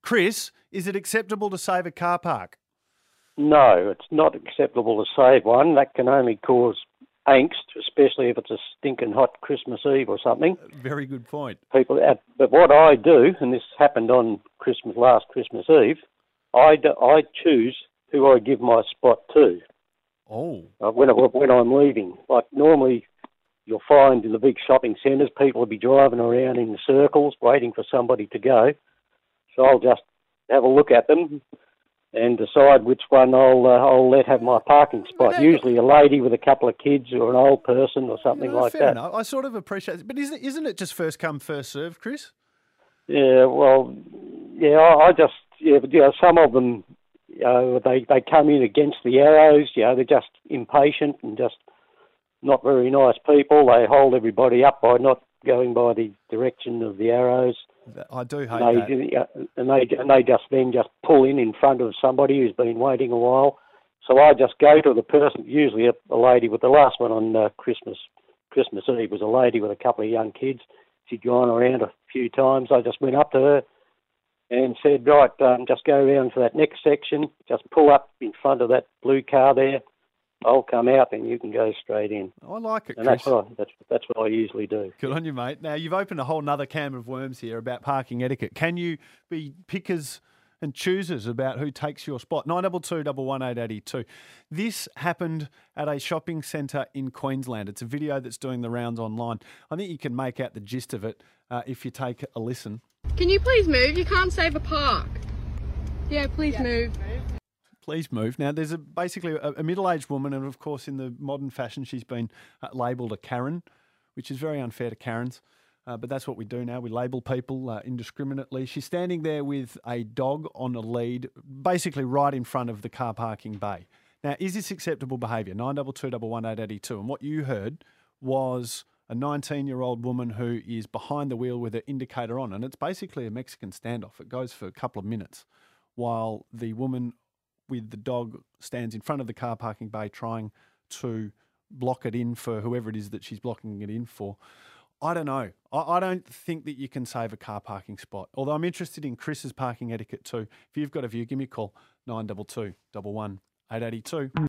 Chris, is it acceptable to save a car park? No, it's not acceptable to save one. That can only cause angst, especially if it's a stinking hot Christmas Eve or something. Very good point. But what I do, and this happened on last Christmas Eve, I choose who I give my spot to. Oh. When I'm leaving. Like normally you'll find in the big shopping centres, people will be driving around in circles waiting for somebody to go. So I'll just have a look at them and decide which one I'll let have my parking spot. Usually a lady with a couple of kids or an old person or something like fair that. Enough. I sort of appreciate it. But isn't it just first come, first served, Chris? Yeah, well, but some of them, they come in against the arrows. They're just impatient and just not very nice people. They hold everybody up by not going by the direction of the arrows. I do hate that. And they just pull in front of somebody who's been waiting a while. So I just go to the person, usually a lady with the last one on Christmas Eve was a lady with a couple of young kids. She'd gone around a few times. I just went up to her and said, right, just go around for that next section. Just pull up in front of that blue car there. I'll come out and you can go straight in. I like it, and Chris. That's what I usually do. Good on you, mate. Now, you've opened a whole nother can of worms here about parking etiquette. Can you be pickers and choosers about who takes your spot? 922 11882. This happened at a shopping centre in Queensland. It's a video that's doing the rounds online. I think you can make out the gist of it if you take a listen. Can you please move? You can't save a park. Yeah, please move. Please move. Now, there's basically a middle-aged woman, and of course, in the modern fashion, she's been labelled a Karen, which is very unfair to Karens. But that's what we do now. We label people indiscriminately. She's standing there with a dog on a lead, basically right in front of the car parking bay. Now, is this acceptable behaviour? 922 11882. And what you heard was a 19-year-old woman who is behind the wheel with her indicator on, and it's basically a Mexican standoff. It goes for a couple of minutes while the woman with the dog stands in front of the car parking bay trying to block it in for whoever it is that she's blocking it in for. I don't know. I don't think that you can save a car parking spot, although I'm interested in Chris's parking etiquette too. If you've got a view, give me a call, 922 11882.